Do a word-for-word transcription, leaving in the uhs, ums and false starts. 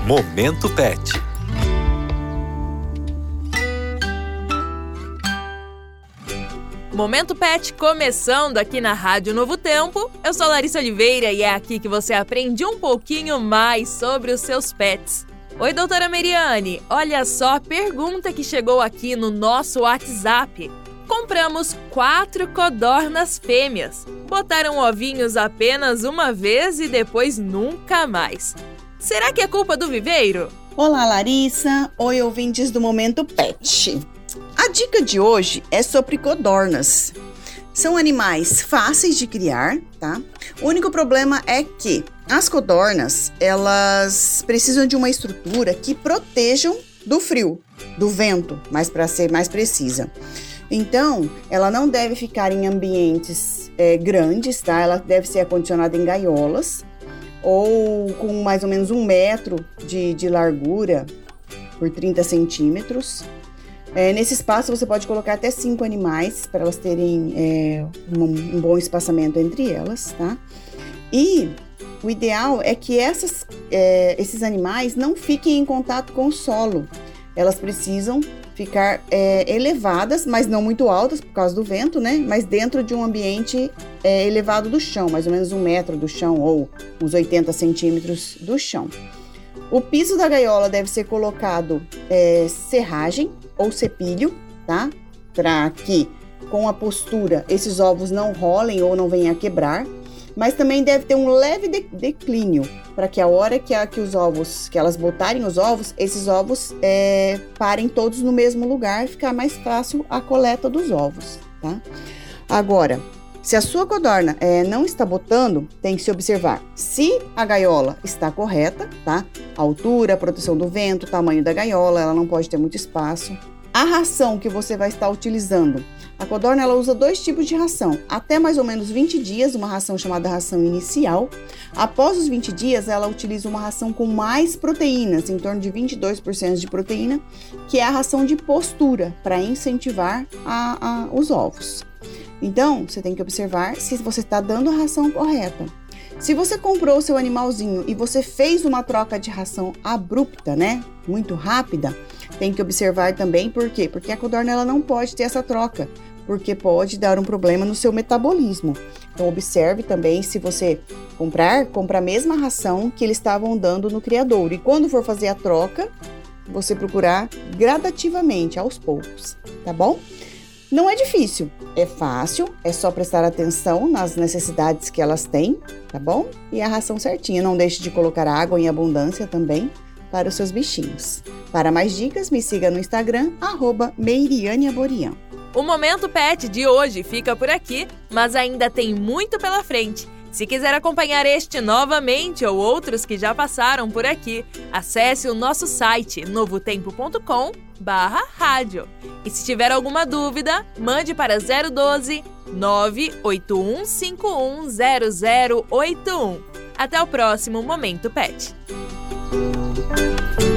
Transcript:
Momento Pet. Momento Pet começando aqui na Rádio Novo Tempo. Eu sou Larissa Oliveira e é aqui que você aprende um pouquinho mais sobre os seus pets. Oi, doutora Meriane, olha só a pergunta que chegou aqui no nosso WhatsApp. Compramos quatro codornas fêmeas. Botaram ovinhos apenas uma vez e depois nunca mais. Será que é culpa do viveiro? Olá, Larissa. Oi, ouvintes do Momento Pet. A dica de hoje é sobre codornas. São animais fáceis de criar, tá? O único problema é que as codornas, elas precisam de uma estrutura que protejam do frio, do vento, mas para ser mais precisa. Então, ela não deve ficar em ambientes é, grandes, tá? Ela deve ser acondicionada em gaiolas ou com mais ou menos um metro de, de largura por trinta centímetros. É, nesse espaço você pode colocar até cinco animais para elas terem é, um, um bom espaçamento entre elas, tá? E o ideal é que essas, é, esses animais não fiquem em contato com o solo. Elas precisam ficar é, elevadas, mas não muito altas por causa do vento, né? Mas dentro de um ambiente é, elevado do chão, mais ou menos um metro do chão ou uns oitenta centímetros do chão. O piso da gaiola deve ser colocado é, serragem ou cepilho, tá? Para que com a postura esses ovos não rolem ou não venham a quebrar. Mas também deve ter um leve de- declínio para que a hora que, a, que os ovos, que elas botarem os ovos, esses ovos é, parem todos no mesmo lugar e ficar mais fácil a coleta dos ovos, tá? Agora, se a sua codorna é, não está botando, tem que se observar se a gaiola está correta, tá? A altura, a proteção do vento, o tamanho da gaiola, ela não pode ter muito espaço. A ração que você vai estar utilizando. A codorna, ela usa dois tipos de ração. Até mais ou menos vinte dias, uma ração chamada ração inicial. Após os vinte dias, ela utiliza uma ração com mais proteínas, em torno de vinte e dois por cento de proteína, que é a ração de postura, para incentivar a, a, os ovos. Então, você tem que observar se você está dando a ração correta. Se você comprou o seu animalzinho e você fez uma troca de ração abrupta, né? Muito rápida, tem que observar também por quê? Porque a codorna ela não pode ter essa troca, porque pode dar um problema no seu metabolismo. Então, observe também se você comprar, compra a mesma ração que eles estavam dando no criadouro. E quando for fazer a troca, você procurar gradativamente, aos poucos, tá bom? Não é difícil, é fácil, é só prestar atenção nas necessidades que elas têm, tá bom? E a ração certinha, não deixe de colocar água em abundância também para os seus bichinhos. Para mais dicas, me siga no Instagram, arroba Meiriane Aborian. O Momento Pet de hoje fica por aqui, mas ainda tem muito pela frente. Se quiser acompanhar este novamente ou outros que já passaram por aqui, acesse o nosso site novo tempo ponto com barra rádio. E se tiver alguma dúvida, mande para zero doze, nove oito um cinco um zero zero oito um. Até o próximo Momento Pet.